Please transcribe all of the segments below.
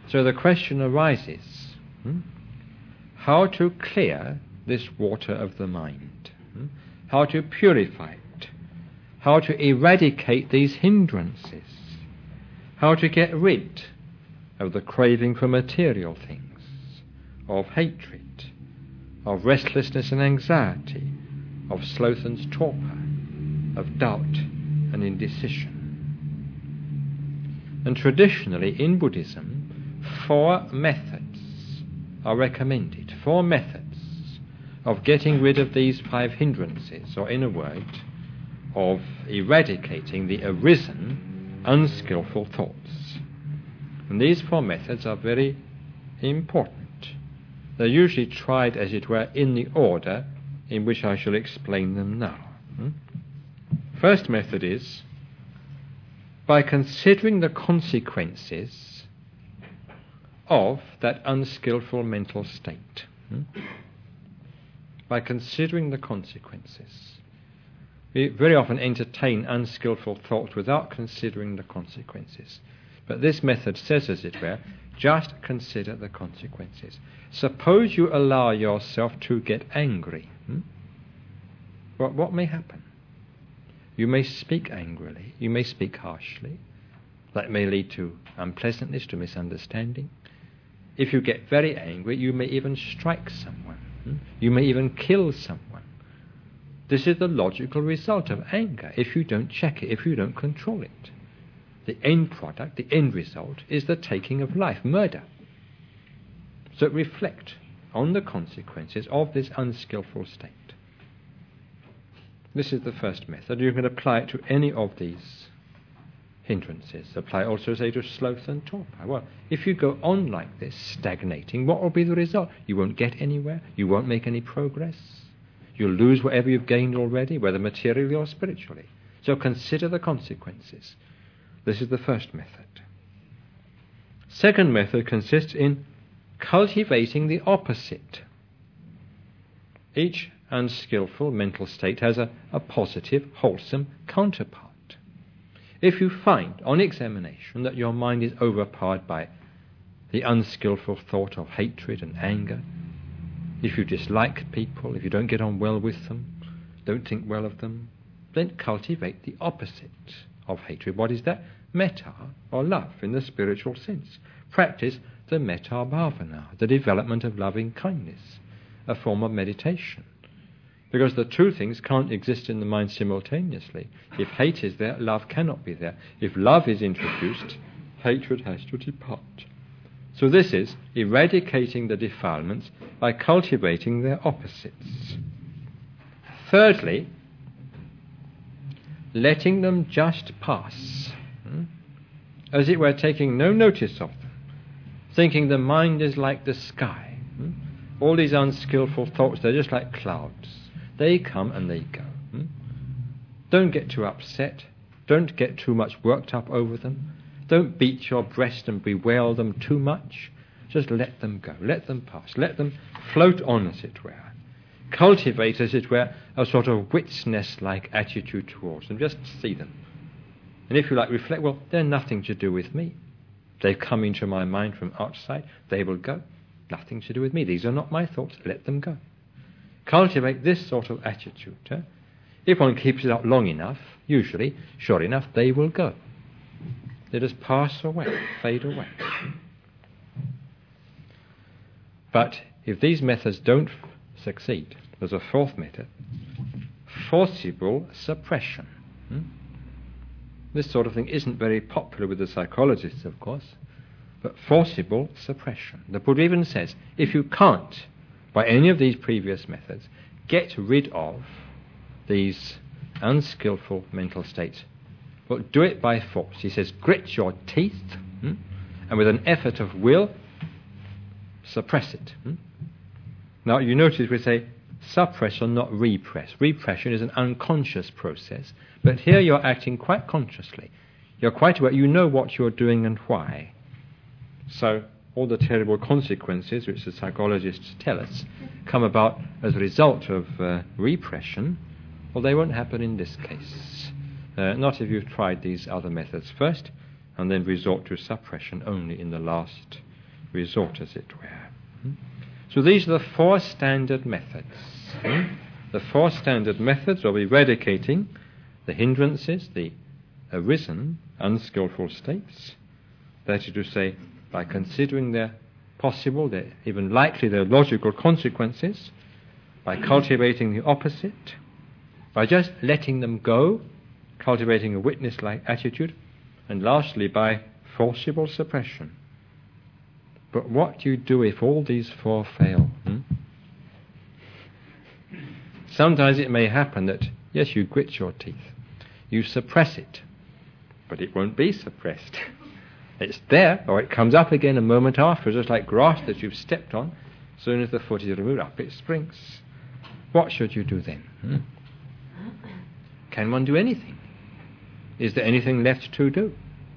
So the question arises, how to clear this water of the mind, how to purify it, how to eradicate these hindrances, how to get rid of the craving for material things, of hatred, of restlessness and anxiety, of sloth and torpor, of doubt and indecision. And traditionally in Buddhism, 4 methods are recommended, 4 methods of getting rid of these 5 hindrances, or in a word, of eradicating the arisen unskillful thoughts. And these 4 methods are very important. They're usually tried, as it were, in the order in which I shall explain them now. First method is by considering the consequences of that unskillful mental state. By considering the consequences. We very often entertain unskillful thoughts without considering the consequences. But this method says, as it were, just consider the consequences. Suppose you allow yourself to get angry. What may happen? You may speak angrily, you may speak harshly. That may lead to unpleasantness, to misunderstanding. If you get very angry, you may even strike someone. You may even kill someone. This is the logical result of anger if you don't check it, if you don't control it. The end product, the end result, is the taking of life, murder. So reflect on the consequences of this unskillful state. This is the first method. You can apply it to any of these hindrances. Apply also, say, to sloth and torpor. Well, if you go on like this, stagnating, what will be the result? You won't get anywhere. You won't make any progress. You'll lose whatever you've gained already, whether materially or spiritually. So consider the consequences. This is the first method. Second method consists in cultivating the opposite. Each unskillful mental state has a positive, wholesome counterpart. If you find on examination that your mind is overpowered by the unskillful thought of hatred and anger, if you dislike people, if you don't get on well with them, don't think well of them, then cultivate the opposite of hatred. What is that? Metta, or love in the spiritual sense. Practice the metta bhavana, the development of loving kindness, a form of meditation. Because the two things can't exist in the mind simultaneously. If hate is there, love cannot be there. If love is introduced, hatred has to depart. So this is eradicating the defilements by cultivating their opposites. Thirdly, letting them just pass, as it were, taking no notice of them, thinking the mind is like the sky. All these unskillful thoughts, they're just like clouds. They come and they go. Don't get too upset. Don't get too much worked up over them. Don't beat your breast and bewail them too much. Just let them go. Let them pass. Let them float on, as it were. Cultivate, as it were, a sort of wit's nest-like attitude towards them. Just see them. And if you like, reflect, well, they're nothing to do with me. They've come into my mind from outside. They will go. Nothing to do with me. These are not my thoughts. Let them go. Cultivate this sort of attitude. If one keeps it up long enough, usually, sure enough, they will go. They just pass away, fade away. But if these methods don't succeed, there's a fourth method, forcible suppression. This sort of thing isn't very popular with the psychologists, of course, but forcible suppression. The Buddha even says, if you can't, by any of these previous methods, get rid of these unskillful mental states, well, do it by force. He says, grit your teeth, and with an effort of will, suppress it. Now, you notice we say suppress or not repress. Repression is an unconscious process, but here you're acting quite consciously. You're quite aware, you know what you're doing and why. So, all the terrible consequences, which the psychologists tell us, come about as a result of repression, well, they won't happen in this case. Not if you've tried these other methods first, and then resort to suppression only in the last resort, as it were. So these are the four standard methods. The four standard methods of eradicating the hindrances, the arisen unskillful states. That is to say, by considering their possible, their even likely, their logical consequences, by cultivating the opposite, by just letting them go, cultivating a witness-like attitude, and lastly, by forcible suppression. But what do you do if all these four fail? Sometimes it may happen that, yes, you grit your teeth, you suppress it, but it won't be suppressed. It's there, or it comes up again a moment after, just like grass that you've stepped on. As soon as the foot is removed, up it springs. What should you do then? Can one do anything? Is there anything left to do?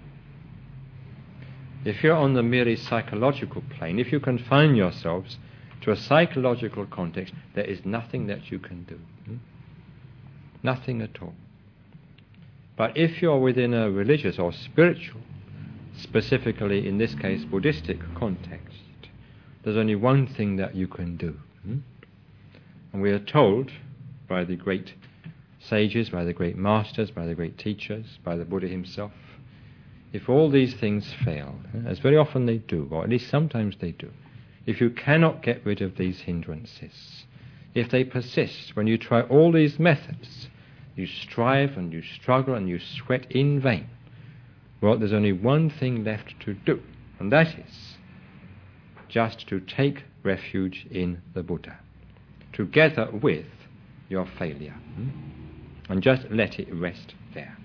If you're on the merely psychological plane, if you confine yourselves to a psychological context, there is nothing that you can do. Nothing at all. But if you're within a religious or spiritual, specifically in this case Buddhistic context, there's only one thing that you can do. And we are told by the great sages, by the great masters, by the great teachers, by the Buddha himself, if all these things fail, as very often they do, or at least sometimes they do, if you cannot get rid of these hindrances, if they persist, when you try all these methods, you strive and you struggle and you sweat in vain, well, there's only one thing left to do, and that is just to take refuge in the Buddha, together with your failure, and just let it rest there.